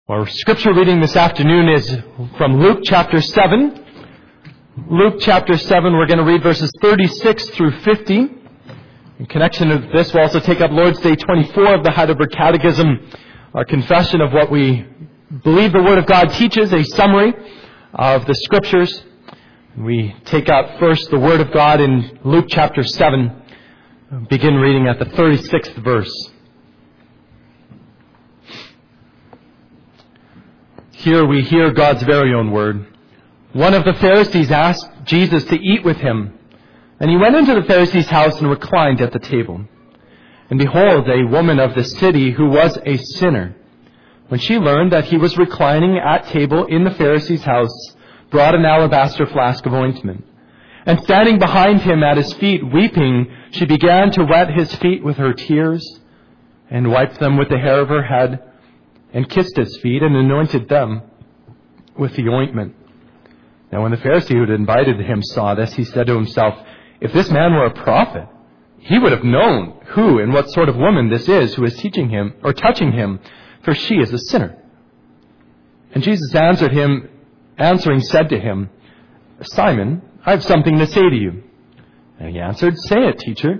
Our scripture reading this afternoon is from Luke chapter 7. Luke chapter 7, we're going to read verses 36 through 50. In connection with this, we'll also take up Lord's Day 24 of the Heidelberg Catechism, our confession of what we believe the Word of God teaches, a summary of the scriptures. We take up first the Word of God in Luke chapter 7, begin reading at the 36th verse. Here we hear God's very own word. One of the Pharisees asked Jesus to eat with him, and he went into the Pharisee's house and reclined at the table. And behold, a woman of the city who was a sinner, when she learned that he was reclining at table in the Pharisee's house, brought an alabaster flask of ointment. And standing behind him at his feet, weeping, she began to wet his feet with her tears, and wiped them with the hair of her head, and kissed his feet, and anointed them with the ointment. Now when the Pharisee who had invited him saw this, he said to himself, if this man were a prophet, he would have known who and what sort of woman this is who is teaching him or touching him, for she is a sinner. And Jesus answering said to him, Simon, I have something to say to you. And he answered, say it, teacher.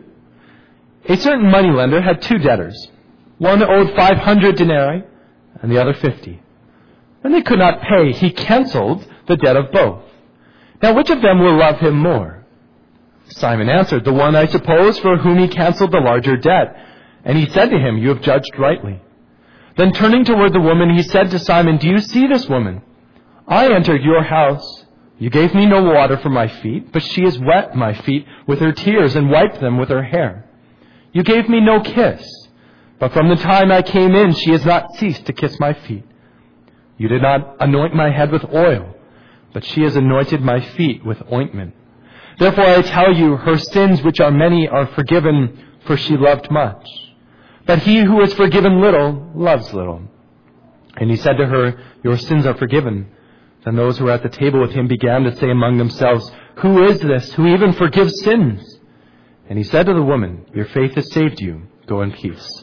A certain moneylender had two debtors. One owed 500 denarii, and the other 50. When they could not pay, he canceled the debt of both. Now which of them will love him more? Simon answered, the one, I suppose, for whom he canceled the larger debt. And he said to him, you have judged rightly. Then turning toward the woman, he said to Simon, do you see this woman? I entered your house. You gave me no water for my feet, but she has wet my feet with her tears and wiped them with her hair. You gave me no kiss, but from the time I came in, she has not ceased to kiss my feet. You did not anoint my head with oil, but she has anointed my feet with ointment. Therefore I tell you, her sins, which are many, are forgiven, for she loved much. But he who is forgiven little, loves little. And he said to her, your sins are forgiven. Then those who were at the table with him began to say among themselves, who is this who even forgives sins? And he said to the woman, your faith has saved you. Go in peace.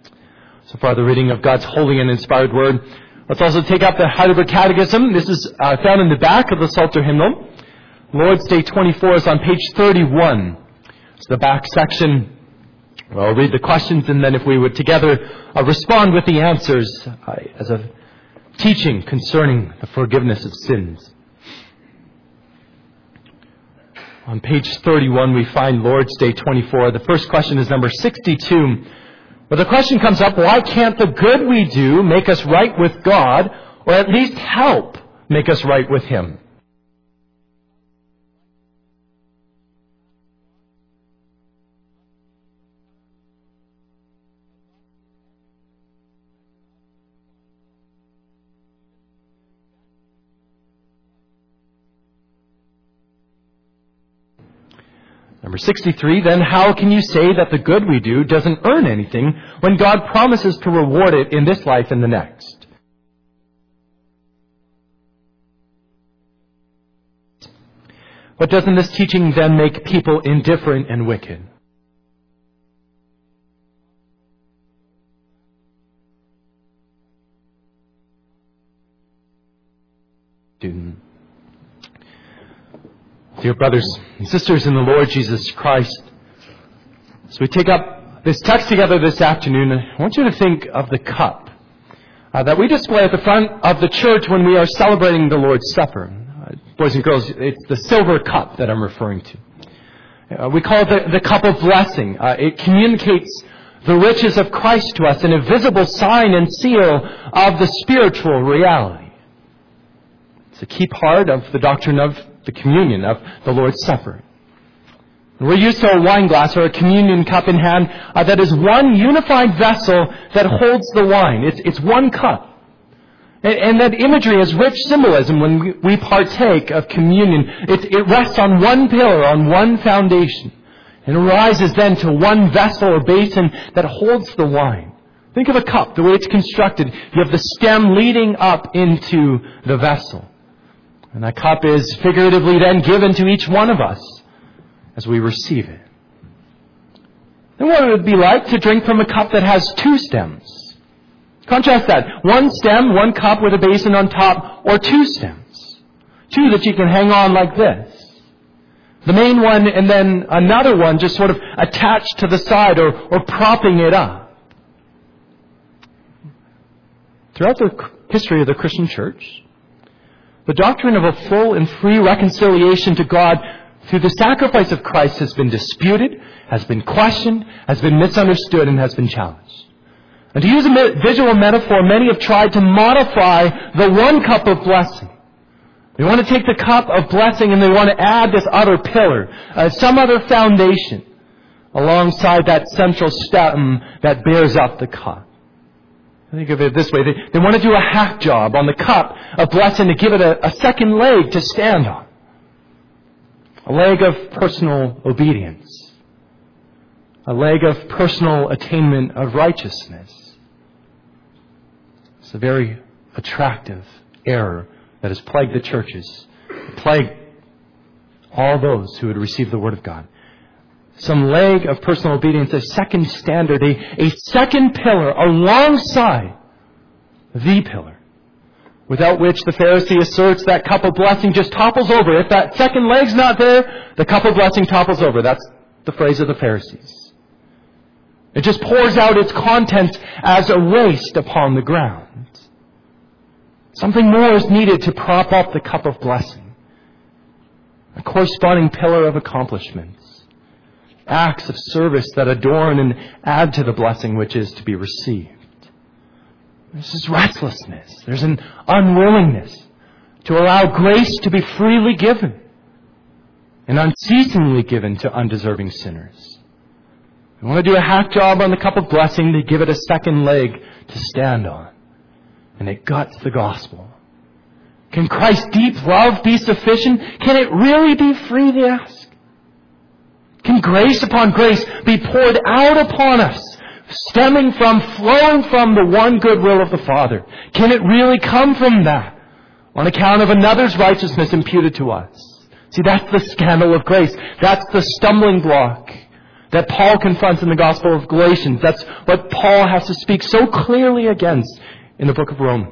So far, the reading of God's holy and inspired word. Let's also take up the Heidelberg Catechism. This is found in the back of the Psalter hymnal. Lord's Day 24 is on page 31. It's the back section. I'll read the questions, and then if we would together respond with the answers as a teaching concerning the forgiveness of sins. On page 31, we find Lord's Day 24. The first question is number 62. Well, the question comes up, why can't the good we do make us right with God, or at least help make us right with Him? Number 63, then how can you say that the good we do doesn't earn anything when God promises to reward it in this life and the next? But doesn't this teaching then make people indifferent and wicked? Dear brothers and sisters in the Lord Jesus Christ, as we take up this text together this afternoon, I want you to think of the cup that we display at the front of the church when we are celebrating the Lord's Supper. Boys and girls, it's the silver cup that I'm referring to. We call it the cup of blessing. It communicates the riches of Christ to us in a visible sign and seal of the spiritual reality. It's a key part of the doctrine of the communion, of the Lord's Supper. We're used to a wine glass or a communion cup in hand that is one unified vessel that holds the wine. It's one cup. And that imagery has rich symbolism when we partake of communion. It rests on one pillar, on one foundation, and rises then to one vessel or basin that holds the wine. Think of a cup, the way it's constructed. You have the stem leading up into the vessel. And that cup is figuratively then given to each one of us as we receive it. Then what would it be like to drink from a cup that has two stems? Contrast that. One stem, one cup with a basin on top, or two stems. Two that you can hang on like this. The main one and then another one just sort of attached to the side or propping it up. Throughout the history of the Christian church, the doctrine of a full and free reconciliation to God through the sacrifice of Christ has been disputed, has been questioned, has been misunderstood, and has been challenged. And to use a visual metaphor, many have tried to modify the one cup of blessing. They want to take the cup of blessing and they want to add this other pillar, some other foundation, alongside that central stem that bears up the cup. Think of it this way. They want to do a hack job on the cup of blessing to give it a second leg to stand on. A leg of personal obedience. A leg of personal attainment of righteousness. It's a very attractive error that has plagued the churches, plagued all those who had received the Word of God. Some leg of personal obedience, a second standard, a second pillar alongside the pillar, without which the Pharisee asserts that cup of blessing just topples over. If that second leg's not there, the cup of blessing topples over. That's the phrase of the Pharisees. It just pours out its contents as a waste upon the ground. Something more is needed to prop up the cup of blessing. A corresponding pillar of accomplishments. Acts of service that adorn and add to the blessing which is to be received. This is restlessness. There's an unwillingness to allow grace to be freely given and unceasingly given to undeserving sinners. We want to do a hack job on the cup of blessing to give it a second leg to stand on. And it guts the gospel. Can Christ's deep love be sufficient? Can it really be free, they ask? Can grace upon grace be poured out upon us, flowing from the one good will of the Father? Can it really come from that, on account of another's righteousness imputed to us? See, that's the scandal of grace. That's the stumbling block that Paul confronts in the Gospel of Galatians. That's what Paul has to speak so clearly against in the book of Romans.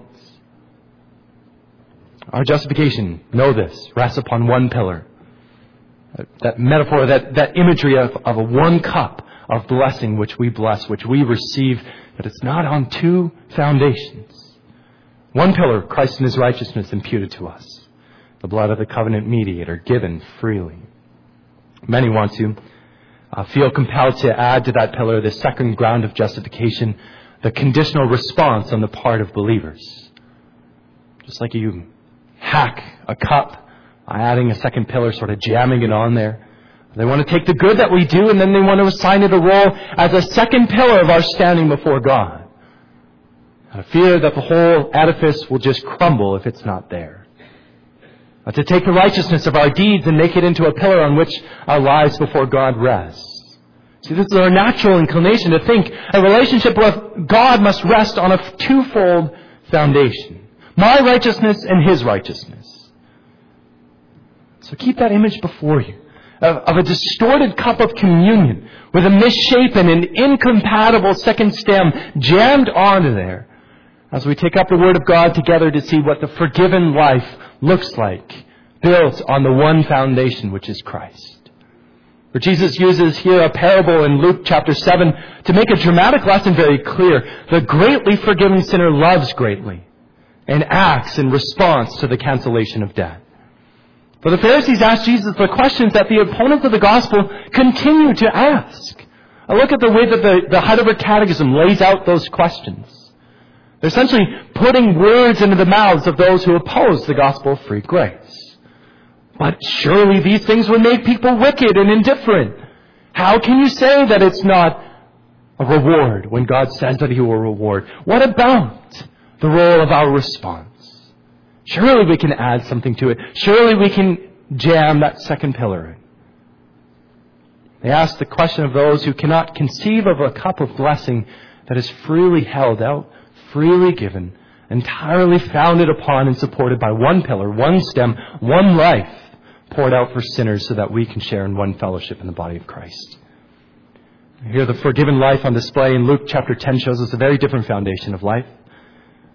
Our justification, know this, rests upon one pillar. That metaphor, that imagery of a one cup of blessing which we bless, which we receive, but it's not on two foundations. One pillar, Christ and His righteousness imputed to us. The blood of the covenant mediator given freely. Many want to feel compelled to add to that pillar the second ground of justification, the conditional response on the part of believers. Just like you hack a cup by adding a second pillar, sort of jamming it on there. They want to take the good that we do and then they want to assign it a role as a second pillar of our standing before God. I fear that the whole edifice will just crumble if it's not there. To take the righteousness of our deeds and make it into a pillar on which our lives before God rests. See, this is our natural inclination to think a relationship with God must rest on a twofold foundation. My righteousness and His righteousness. So keep that image before you of a distorted cup of communion with a misshapen and incompatible second stem jammed onto there as we take up the Word of God together to see what the forgiven life looks like, built on the one foundation which is Christ. For Jesus uses here a parable in Luke chapter 7 to make a dramatic lesson very clear. The greatly forgiven sinner loves greatly and acts in response to the cancellation of debt. For the Pharisees asked Jesus the questions that the opponents of the gospel continue to ask. Look at the way that the Heidelberg Catechism lays out those questions. They're essentially putting words into the mouths of those who oppose the gospel of free grace. But surely these things would make people wicked and indifferent. How can you say that it's not a reward when God says that He will reward? What about the role of our response? Surely we can add something to it. Surely we can jam that second pillar in. They ask the question of those who cannot conceive of a cup of blessing that is freely held out, freely given, entirely founded upon and supported by one pillar, one stem, one life, poured out for sinners so that we can share in one fellowship in the body of Christ. Here the forgiven life on display in Luke chapter 10 shows us a very different foundation of life.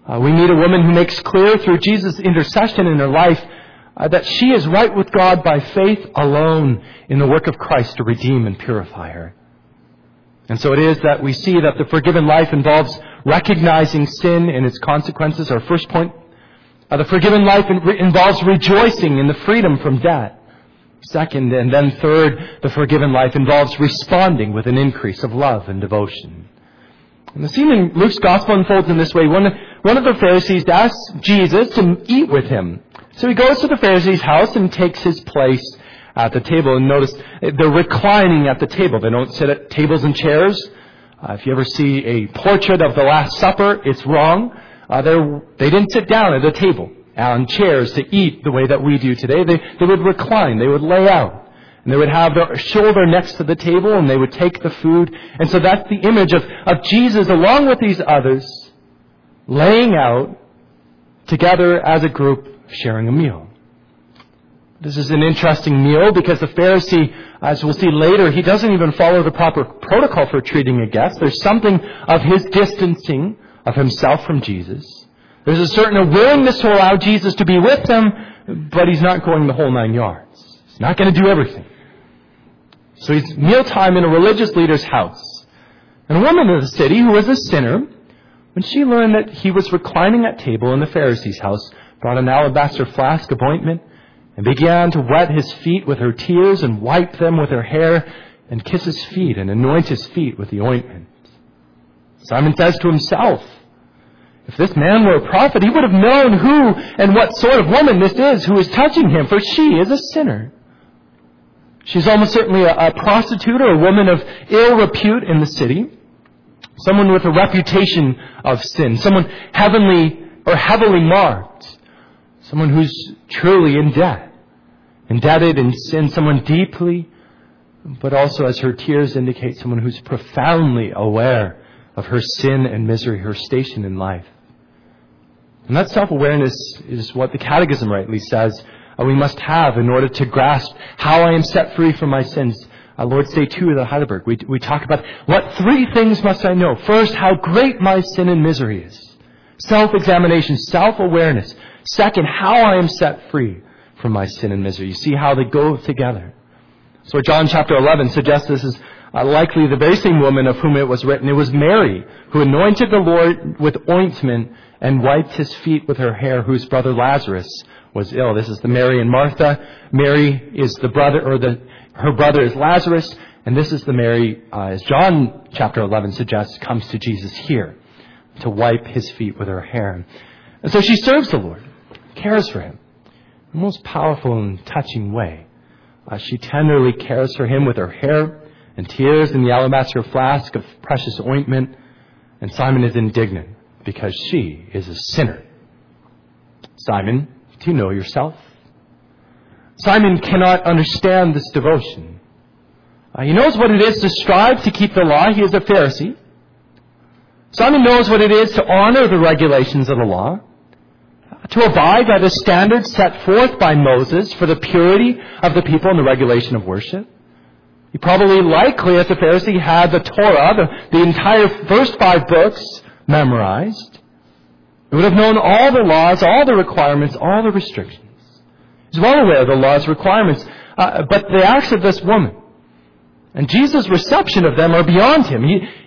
We need a woman who makes clear through Jesus' intercession in her life that she is right with God by faith alone in the work of Christ to redeem and purify her. And so it is that we see that the forgiven life involves recognizing sin and its consequences. Our first point, the forgiven life involves rejoicing in the freedom from debt. Second, and then third, the forgiven life involves responding with an increase of love and devotion. And the scene in Luke's Gospel unfolds in this way. One of the Pharisees asks Jesus to eat with him. So he goes to the Pharisee's house and takes his place at the table. And notice, they're reclining at the table. They don't sit at tables and chairs. If you ever see a portrait of the Last Supper, it's wrong. They didn't sit down at a table on chairs to eat the way that we do today. They would recline. They would lay out. And they would have their shoulder next to the table, and they would take the food. And so that's the image of Jesus along with these others, laying out together as a group, sharing a meal. This is an interesting meal because the Pharisee, as we'll see later, he doesn't even follow the proper protocol for treating a guest. There's something of his distancing of himself from Jesus. There's a certain willingness to allow Jesus to be with them, but he's not going the whole 9 yards. He's not going to do everything. So it's mealtime in a religious leader's house. And a woman of the city who was a sinner, when she learned that he was reclining at table in the Pharisee's house, brought an alabaster flask of ointment and began to wet his feet with her tears and wipe them with her hair and kiss his feet and anoint his feet with the ointment. Simon says to himself, if this man were a prophet, he would have known who and what sort of woman this is who is touching him, for she is a sinner. She's almost certainly a prostitute or a woman of ill repute in the city, someone with a reputation of sin, someone heavenly or heavily marked, someone who's truly in debt, indebted in sin, someone deeply, but also, as her tears indicate, someone who's profoundly aware of her sin and misery, her station in life. And that self-awareness is what the Catechism rightly says we must have in order to grasp how I am set free from my sins. Lord's Day 2 of the Heidelberg, we talk about what 3 things must I know. First, how great my sin and misery is. Self-examination, self-awareness. Second, how I am set free from my sin and misery. You see how they go together. So John chapter 11 suggests this is likely the very same woman of whom it was written. It was Mary who anointed the Lord with ointment and wiped his feet with her hair, whose brother Lazarus was ill. This is the Mary and Martha. Mary is the brother, her brother is Lazarus, and this is the Mary, as John chapter 11 suggests, comes to Jesus here to wipe his feet with her hair. And so she serves the Lord, cares for him in the most powerful and touching way. She tenderly cares for him with her hair and tears in the alabaster flask of precious ointment. And Simon is indignant because she is a sinner. Simon, do you know yourself? Simon cannot understand this devotion. He knows what it is to strive to keep the law. He is a Pharisee. Simon knows what it is to honor the regulations of the law, to abide by the standards set forth by Moses for the purity of the people and the regulation of worship. He probably, likely, as a Pharisee, had the Torah, the entire first 5 books, memorized. He would have known all the laws, all the requirements, all the restrictions. He's well aware of the law's requirements, but the acts of this woman and Jesus' reception of them are beyond him.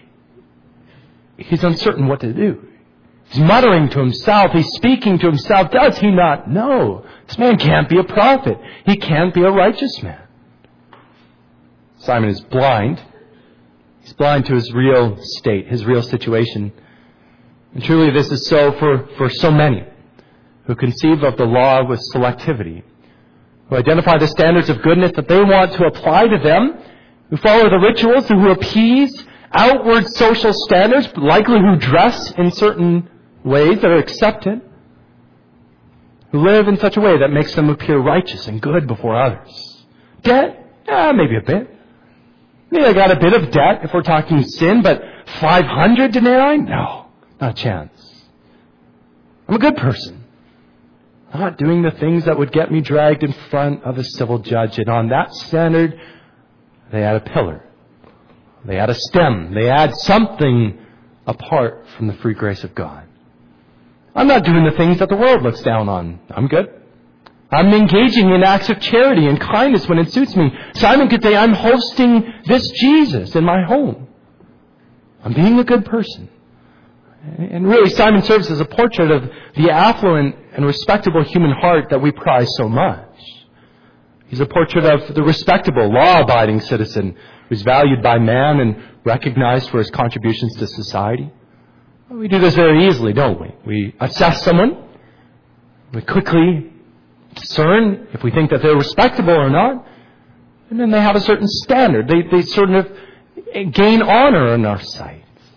He's uncertain what to do. He's muttering to himself. He's speaking to himself. Does he not know? This man can't be a prophet. He can't be a righteous man. Simon is blind. He's blind to his real state, his real situation. And truly this is so for so many who conceive of the law with selectivity, who identify the standards of goodness that they want to apply to them, who follow the rituals, who appease outward social standards, likely who dress in certain ways that are accepted, who live in such a way that makes them appear righteous and good before others. Debt? Maybe a bit. Maybe I got a bit of debt if we're talking sin, but 500 denarii? No, not a chance. I'm a good person. I'm not doing the things that would get me dragged in front of a civil judge. And on that standard, they add a pillar. They add a stem. They add something apart from the free grace of God. I'm not doing the things that the world looks down on. I'm good. I'm engaging in acts of charity and kindness when it suits me. Simon could say, I'm hosting this Jesus in my home. I'm being a good person. And really, Simon serves as a portrait of the affluent and respectable human heart that we prize so much. He's a portrait of the respectable, law-abiding citizen who's valued by man and recognized for his contributions to society. We do this very easily, don't we? We assess someone. We quickly discern if we think that they're respectable or not. And then they have a certain standard. They sort of gain honor in our sight.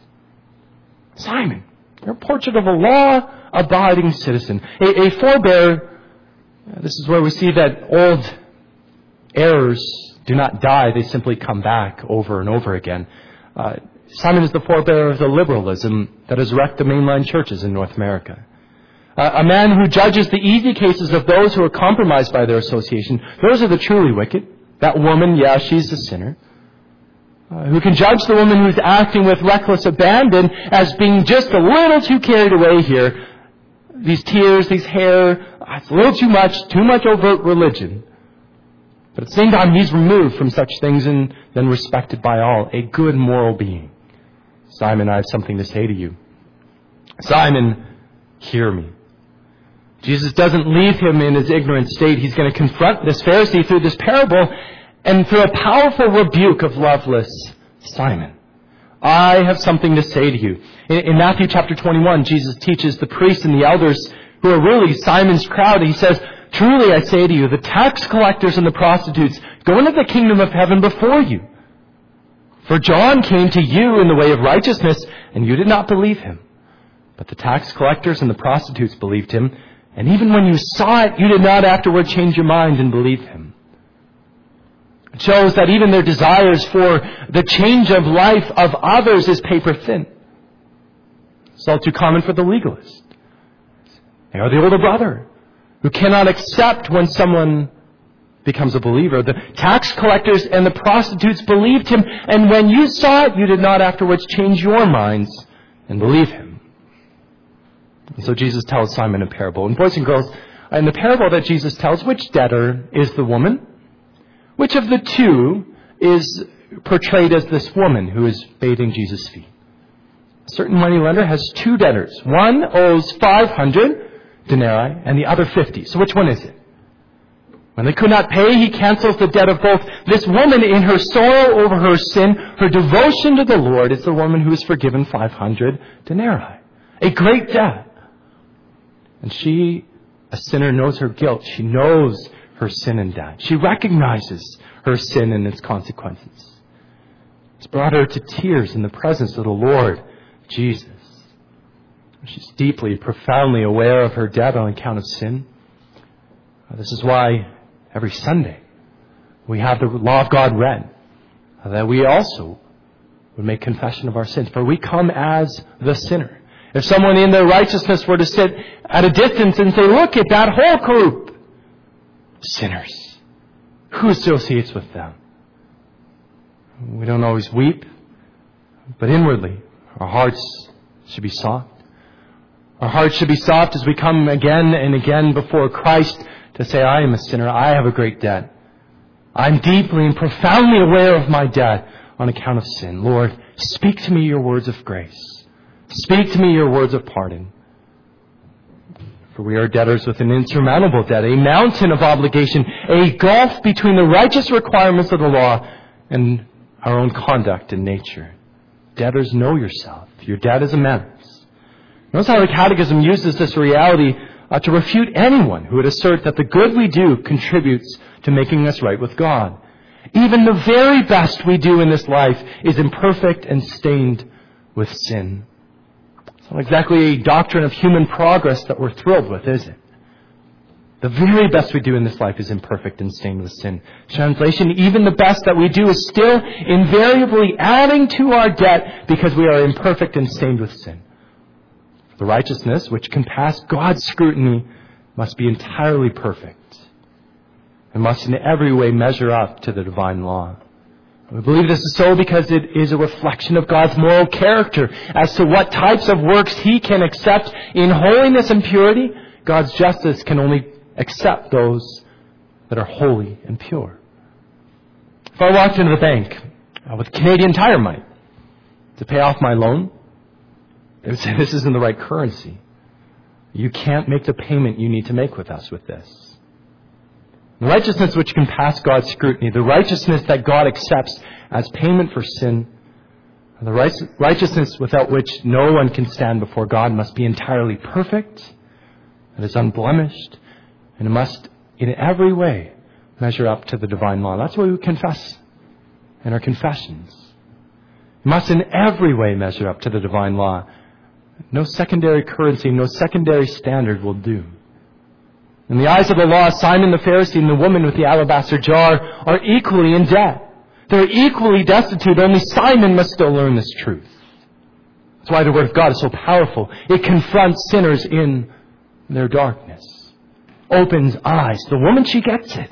Simon, you're a portrait of a law-abiding citizen. A forebear, this is where we see that old errors do not die. They simply come back over and over again. Simon is the forebearer of the liberalism that has wrecked the mainline churches in North America. A man who judges the easy cases of those who are compromised by their association. Those are the truly wicked. That woman, yeah, she's a sinner. Who can judge the woman who's acting with reckless abandon as being just a little too carried away here. These tears, these hair, it's a little too much overt religion. But at the same time, he's removed from such things and then respected by all. A good moral being. Simon, I have something to say to you. Simon, hear me. Jesus doesn't leave him in his ignorant state. He's going to confront this Pharisee through this parable and through a powerful rebuke of loveless Simon. I have something to say to you. In Matthew chapter 21, Jesus teaches the priests and the elders who are really Simon's crowd. He says, truly I say to you, the tax collectors and the prostitutes go into the kingdom of heaven before you. For John came to you in the way of righteousness, and you did not believe him. But the tax collectors and the prostitutes believed him, and even when you saw it, you did not afterward change your mind and believe him. It shows that even their desires for the change of life of others is paper thin. It's all too common for the legalist. They are the older brother who cannot accept when someone becomes a believer. The tax collectors and the prostitutes believed him, and when you saw it, you did not afterwards change your minds and believe him. And so Jesus tells Simon a parable. And boys and girls, in the parable that Jesus tells, which debtor is the woman? Which of the two is portrayed as this woman who is bathing Jesus' feet? A certain moneylender has two debtors. One owes 500 denarii and the other 50. So which one is it? When they could not pay, he cancels the debt of both. This woman, in her sorrow over her sin, her devotion to the Lord, is the woman who is forgiven 500 denarii. A great debt. And she, a sinner, knows her guilt. She knows her sin and debt. She recognizes her sin and its consequences. It's brought her to tears in the presence of the Lord Jesus. She's deeply, profoundly aware of her debt on account of sin. This is why every Sunday we have the law of God read, that we also would make confession of our sins. For we come as the sinner. If someone in their righteousness were to sit at a distance and say, look at that whole group, sinners, who associates with them? We don't always weep, but inwardly our hearts should be soft. Our hearts should be soft as we come again and again before Christ to say, I am a sinner. I have a great debt. I'm deeply and profoundly aware of my debt on account of sin. Lord, speak to me your words of grace. Speak to me your words of pardon. For we are debtors with an insurmountable debt, a mountain of obligation, a gulf between the righteous requirements of the law and our own conduct and nature. Debtors, know yourself. Your debt is immense. Notice how the Catechism uses this reality to refute anyone who would assert that the good we do contributes to making us right with God. Even the very best we do in this life is imperfect and stained with sin. It's not exactly a doctrine of human progress that we're thrilled with, is it? The very best we do in this life is imperfect and stained with sin. Translation, even the best that we do is still invariably adding to our debt because we are imperfect and stained with sin. The righteousness, which can pass God's scrutiny, must be entirely perfect and must in every way measure up to the divine law. We believe this is so because it is a reflection of God's moral character as to what types of works He can accept in holiness and purity. God's justice can only accept those that are holy and pure. If I walked into the bank with Canadian Tire money to pay off my loan, they would say, this isn't the right currency. You can't make the payment you need to make with us with this. The righteousness which can pass God's scrutiny, the righteousness that God accepts as payment for sin, the righteousness without which no one can stand before God, must be entirely perfect, it is unblemished, and it must in every way measure up to the divine law. That's what we confess in our confessions. It must in every way measure up to the divine law. No secondary currency, no secondary standard will do. In the eyes of the law, Simon the Pharisee and the woman with the alabaster jar are equally in debt. They're equally destitute. Only Simon must still learn this truth. That's why the Word of God is so powerful. It confronts sinners in their darkness. Opens eyes. The woman, she gets it.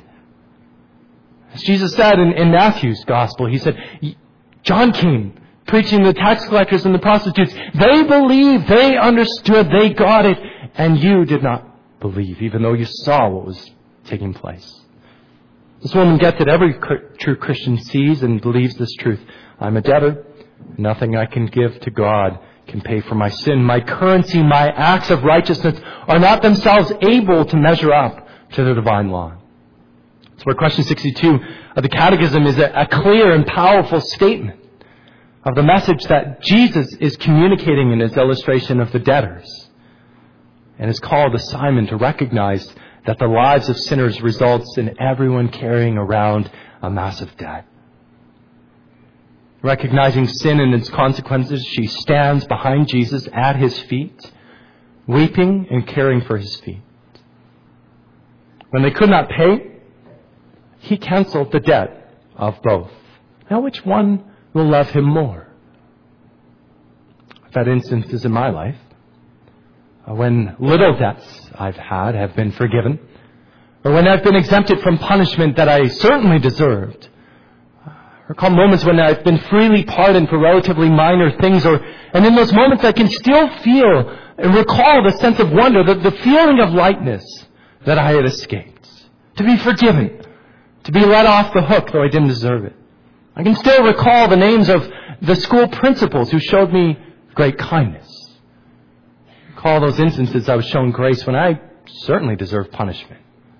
As Jesus said in Matthew's Gospel, He said, John came preaching to the tax collectors and the prostitutes. They believed, they understood, they got it, and you did not believe, even though you saw what was taking place. This woman gets it. Every true Christian sees and believes this truth. I'm a debtor. Nothing I can give to God can pay for my sin. My currency, my acts of righteousness are not themselves able to measure up to the divine law. So where question 62 of the Catechism is a clear and powerful statement of the message that Jesus is communicating in His illustration of the debtors. And is called to Simon to recognize that the lives of sinners results in everyone carrying around a massive debt. Recognizing sin and its consequences, she stands behind Jesus at His feet, weeping and caring for His feet. When they could not pay, He canceled the debt of both. Now which one will love Him more? I've had instances in my life when little debts I've had have been forgiven, or when I've been exempted from punishment that I certainly deserved. I recall moments when I've been freely pardoned for relatively minor things, and in those moments I can still feel and recall the sense of wonder, the feeling of lightness that I had escaped. To be forgiven, to be let off the hook though I didn't deserve it. I can still recall the names of the school principals who showed me great kindness. All those instances I was shown grace when I certainly deserved punishment.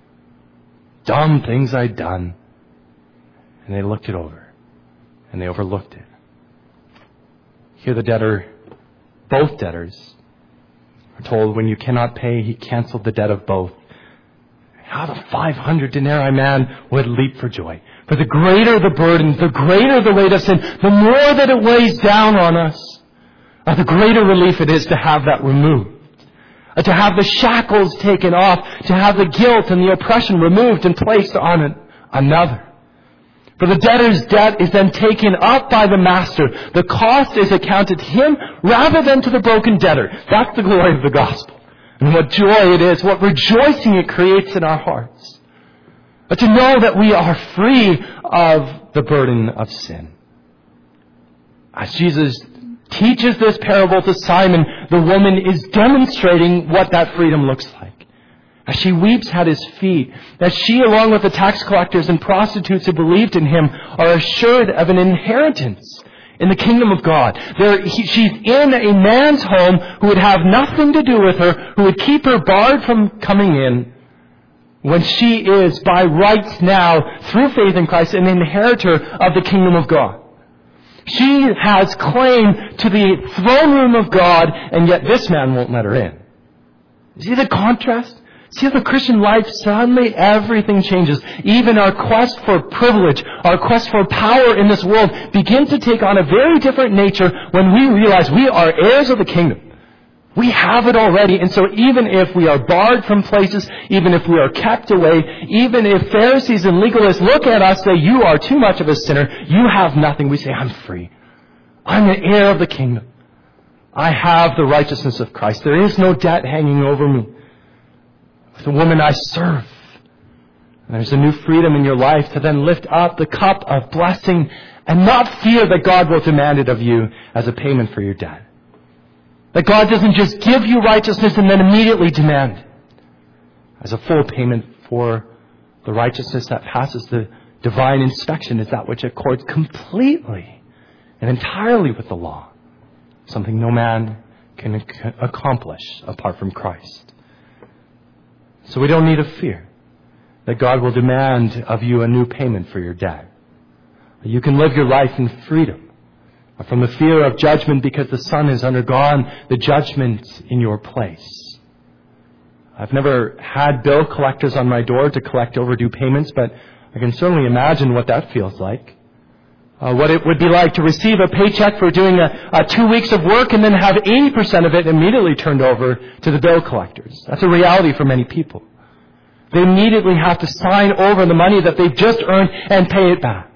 Dumb things I'd done. And they looked it over. And they overlooked it. Here the debtor, both debtors, are told when you cannot pay, He canceled the debt of both. How the 500 denarii man would leap for joy. For the greater the burden, the greater the weight of sin, the more that it weighs down on us, the greater relief it is to have that removed. To have the shackles taken off, to have the guilt and the oppression removed and placed on another. For the debtor's debt is then taken up by the master. The cost is accounted to him rather than to the broken debtor. That's the glory of the gospel. And what joy it is, what rejoicing it creates in our hearts. But to know that we are free of the burden of sin. As Jesus teaches this parable to Simon, the woman is demonstrating what that freedom looks like. As she weeps at His feet, as she, along with the tax collectors and prostitutes who believed in Him, are assured of an inheritance in the kingdom of God. She's in a man's home who would have nothing to do with her, who would keep her barred from coming in, when she is, by rights now, through faith in Christ, an inheritor of the kingdom of God. She has claim to the throne room of God, and yet this man won't let her in. See the contrast? See how the Christian life, suddenly everything changes. Even our quest for privilege, our quest for power in this world begin to take on a very different nature when we realize we are heirs of the kingdom. We have it already, and so even if we are barred from places, even if we are kept away, even if Pharisees and legalists look at us and say, you are too much of a sinner, you have nothing, we say, I'm free. I'm an heir of the kingdom. I have the righteousness of Christ. There is no debt hanging over me. With the woman I serve. And there's a new freedom in your life to then lift up the cup of blessing and not fear that God will demand it of you as a payment for your debt. That God doesn't just give you righteousness and then immediately demand it as a full payment for the righteousness that passes the divine inspection, is that which accords completely and entirely with the law, something no man can accomplish apart from Christ. So we don't need to fear that God will demand of you a new payment for your debt. You can live your life in freedom from the fear of judgment because the Son has undergone the judgment in your place. I've never had bill collectors on my door to collect overdue payments, but I can certainly imagine what that feels like. What it would be like to receive a paycheck for doing 2 weeks of work and then have 80% of it immediately turned over to the bill collectors. That's a reality for many people. They immediately have to sign over the money that they've just earned and pay it back.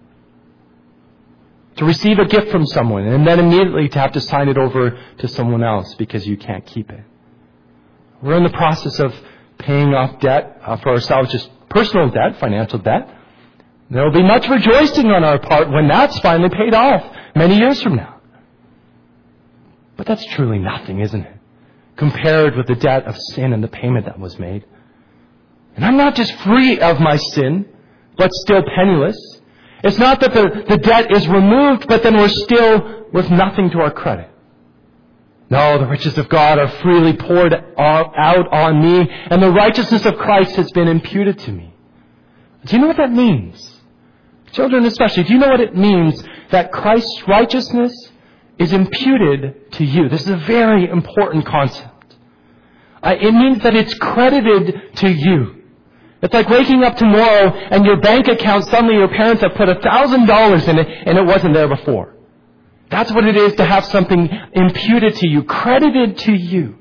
To receive a gift from someone and then immediately to have to sign it over to someone else because you can't keep it. We're in the process of paying off debt for ourselves, just personal debt, financial debt. There will be much rejoicing on our part when that's finally paid off many years from now. But that's truly nothing, isn't it? Compared with the debt of sin and the payment that was made. And I'm not just free of my sin, but still penniless. It's not that the debt is removed, but then we're still with nothing to our credit. No, the riches of God are freely poured out on me, and the righteousness of Christ has been imputed to me. Do you know what that means? Children especially, do you know what it means that Christ's righteousness is imputed to you? This is a very important concept. It means that it's credited to you. It's like waking up tomorrow and your bank account, suddenly your parents have put $1,000 in it and it wasn't there before. That's what it is to have something imputed to you, credited to you.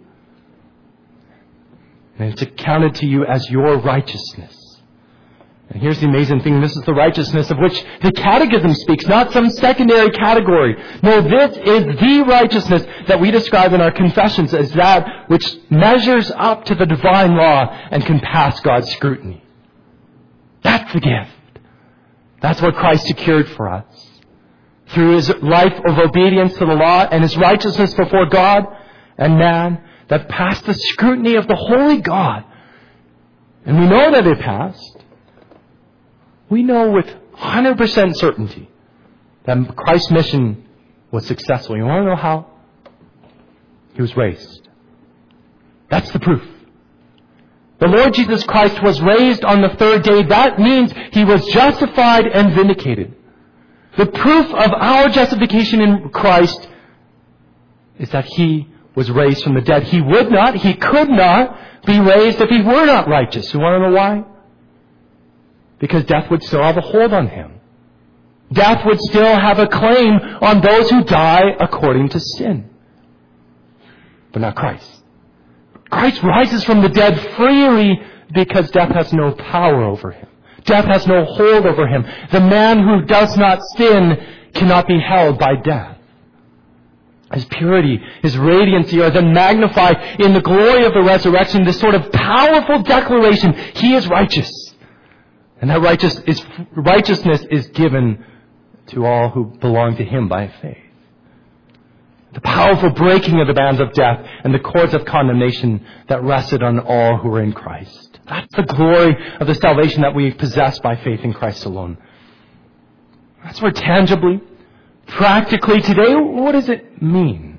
And it's accounted to you as your righteousness. And here's the amazing thing. This is the righteousness of which the Catechism speaks, not some secondary category. No, this is the righteousness that we describe in our confessions as that which measures up to the divine law and can pass God's scrutiny. That's the gift. That's what Christ secured for us. Through His life of obedience to the law and His righteousness before God and man that passed the scrutiny of the holy God. And we know that it passed. We know with 100% certainty that Christ's mission was successful. You want to know how? He was raised. That's the proof. The Lord Jesus Christ was raised on the third day. That means He was justified and vindicated. The proof of our justification in Christ is that He was raised from the dead. He could not be raised if He were not righteous. You want to know why? Because death would still have a hold on Him. Death would still have a claim on those who die according to sin. But not Christ. Christ rises from the dead freely because death has no power over Him. Death has no hold over Him. The man who does not sin cannot be held by death. His purity, His radiancy are then magnified in the glory of the resurrection, this sort of powerful declaration, He is righteous. And that righteousness is given to all who belong to Him by faith. The powerful breaking of the bands of death and the cords of condemnation that rested on all who were in Christ. That's the glory of the salvation that we possess by faith in Christ alone. That's where tangibly, practically today, what does it mean?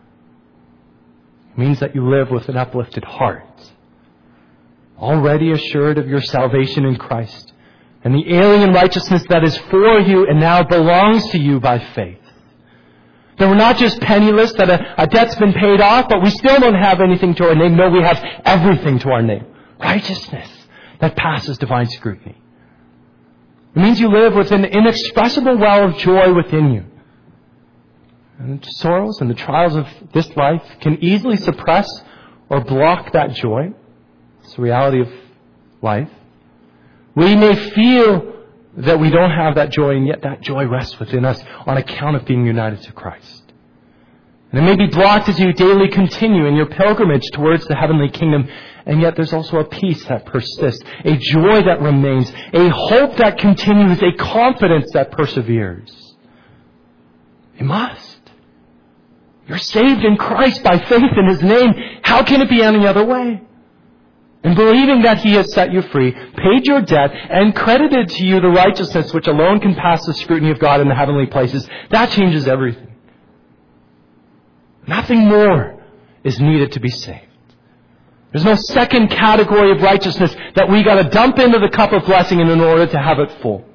It means that you live with an uplifted heart, already assured of your salvation in Christ and the alien righteousness that is for you and now belongs to you by faith. That we're not just penniless, that a debt's been paid off, but we still don't have anything to our name. No, we have everything to our name. Righteousness that passes divine scrutiny. It means you live with an inexpressible well of joy within you. And the sorrows and the trials of this life can easily suppress or block that joy. It's the reality of life. We may feel that we don't have that joy, and yet that joy rests within us on account of being united to Christ. And it may be blocked as you daily continue in your pilgrimage towards the heavenly kingdom, And yet there's also a peace that persists, a joy that remains, a hope that continues, a confidence that perseveres. You must. You're saved in Christ by faith in His name. How can it be any other way? And believing that He has set you free, paid your debt, and credited to you the righteousness which alone can pass the scrutiny of God in the heavenly places, that changes everything. Nothing more is needed to be saved. There's no second category of righteousness that we got to dump into the cup of blessing in order to have it full.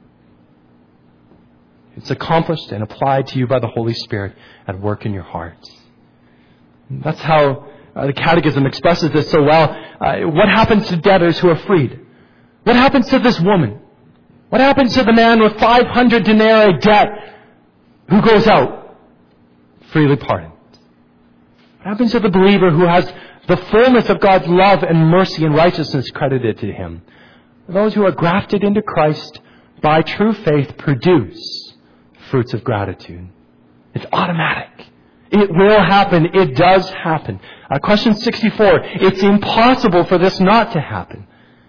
It's accomplished and applied to you by the Holy Spirit at work in your hearts. That's how the Catechism expresses this so well. What happens to debtors who are freed? What happens to this woman? What happens to the man with 500 denarii debt who goes out freely pardoned? What happens to the believer who has the fullness of God's love and mercy and righteousness credited to him? Those who are grafted into Christ by true faith produce fruits of gratitude. It's automatic. It will happen. It does happen. Question 64. It's impossible for this not to happen.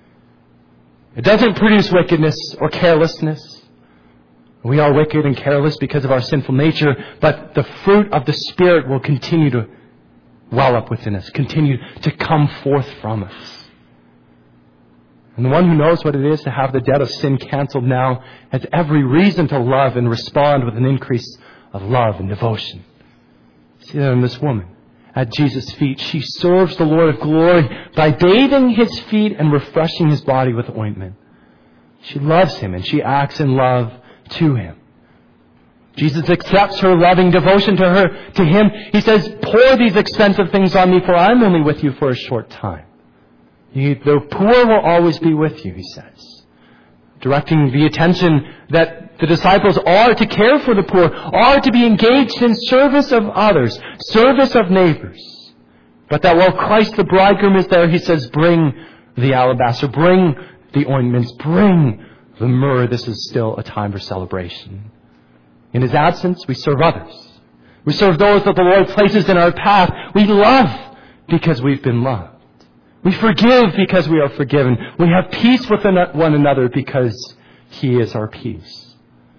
It doesn't produce wickedness or carelessness. We are wicked and careless because of our sinful nature, but the fruit of the Spirit will continue to well up within us, continue to come forth from us. And the one who knows what it is to have the debt of sin canceled now has every reason to love and respond with an increase of love and devotion. See that in this woman. At Jesus' feet, she serves the Lord of glory by bathing His feet and refreshing His body with ointment. She loves Him and she acts in love to Him. Jesus accepts her loving devotion to Him. He says, pour these expensive things on me, for I'm only with you for a short time. The poor will always be with you, He says. Directing the attention that the disciples are to care for the poor, are to be engaged in service of others, service of neighbors. But that while Christ the bridegroom is there, He says, bring the alabaster, bring the ointments, bring the myrrh. This is still a time for celebration. In His absence, we serve others. We serve those that the Lord places in our path. We love because we've been loved. We forgive because we are forgiven. We have peace with one another because He is our peace.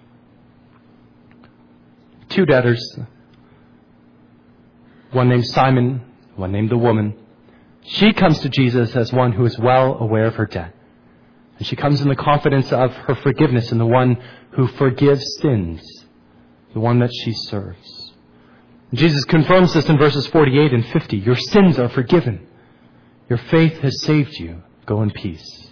Two debtors, one named Simon, one named the woman. She comes to Jesus as one who is well aware of her debt. And she comes in the confidence of her forgiveness in the one who forgives sins, the one that she serves. And Jesus confirms this in verses 48 and 50. Your sins are forgiven. Your faith has saved you. Go in peace.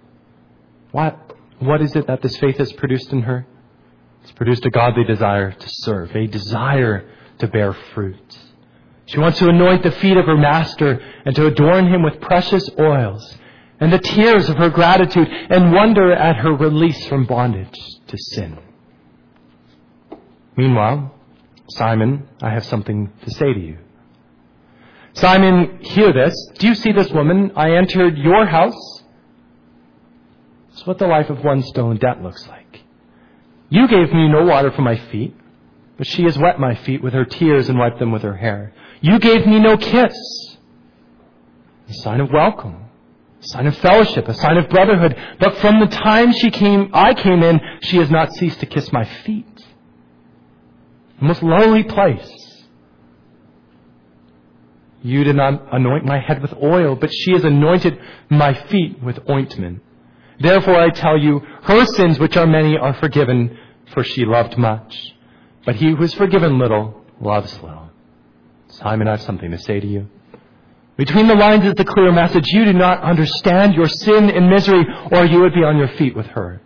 What is it that this faith has produced in her? It's produced a godly desire to serve, a desire to bear fruit. She wants to anoint the feet of her Master and to adorn Him with precious oils and the tears of her gratitude and wonder at her release from bondage to sin. Meanwhile, Simon, I have something to say to you. Simon, hear this. Do you see this woman? I entered your house. It's what the life of one stone debt looks like. You gave me no water for my feet, but she has wet my feet with her tears and wiped them with her hair. You gave me no kiss. A sign of welcome, a sign of fellowship, a sign of brotherhood. But from the time I came in, she has not ceased to kiss my feet. The most lowly place. You did not anoint my head with oil, but she has anointed my feet with ointment. Therefore I tell you, her sins, which are many, are forgiven, for she loved much. But he who is forgiven little loves little. Simon, I have something to say to you. Between the lines is the clear message. You do not understand your sin and misery, or you would be on your feet with her.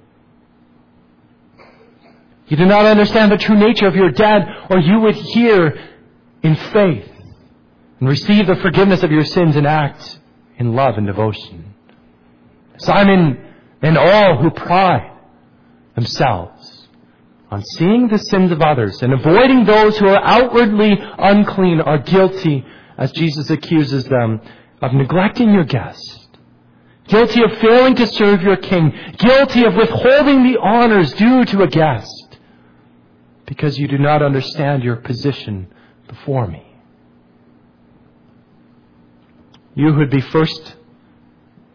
You do not understand the true nature of your debt, or you would hear in faith and receive the forgiveness of your sins and act in love and devotion. Simon and all who pride themselves on seeing the sins of others and avoiding those who are outwardly unclean are guilty, as Jesus accuses them, of neglecting your guest, guilty of failing to serve your king, guilty of withholding the honors due to a guest, because you do not understand your position before me. You who would be first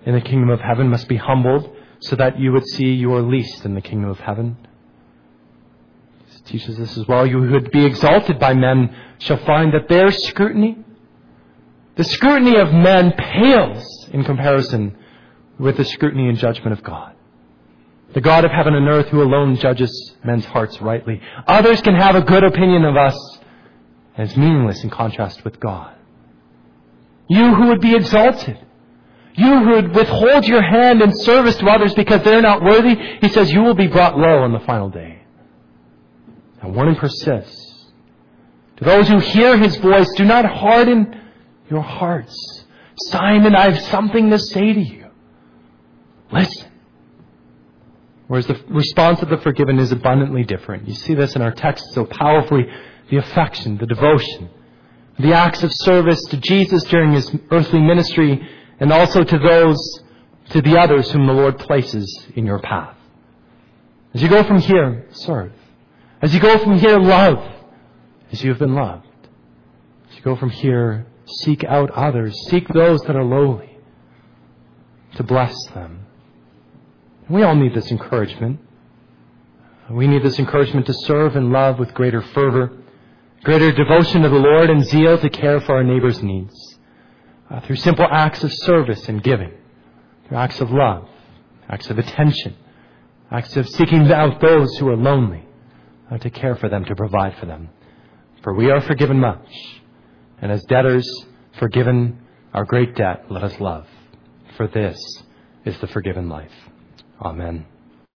in the kingdom of heaven must be humbled so that you would see you are least in the kingdom of heaven. He teaches this as well. You who would be exalted by men shall find that their scrutiny, the scrutiny of men, pales in comparison with the scrutiny and judgment of God. The God of heaven and earth who alone judges men's hearts rightly. Others can have a good opinion of us, and it's meaningless in contrast with God. You who would be exalted, you who would withhold your hand in service to others because they're not worthy, he says you will be brought low on the final day. And warning persists. To those who hear his voice, do not harden your hearts. Simon, I have something to say to you. Listen. Whereas the response of the forgiven is abundantly different. You see this in our text so powerfully. The affection, the devotion, the acts of service to Jesus during his earthly ministry, and also to the others whom the Lord places in your path. As you go from here, serve. As you go from here, love as you have been loved. As you go from here, seek out others. Seek those that are lowly, to bless them. We all need this encouragement. We need this encouragement to serve and love with greater fervor, greater devotion to the Lord, and zeal to care for our neighbor's needs. Through simple acts of service and giving, through acts of love, acts of attention, acts of seeking out those who are lonely, to care for them, to provide for them. For we are forgiven much, and as debtors forgiven our great debt, let us love. For this is the forgiven life. Amen.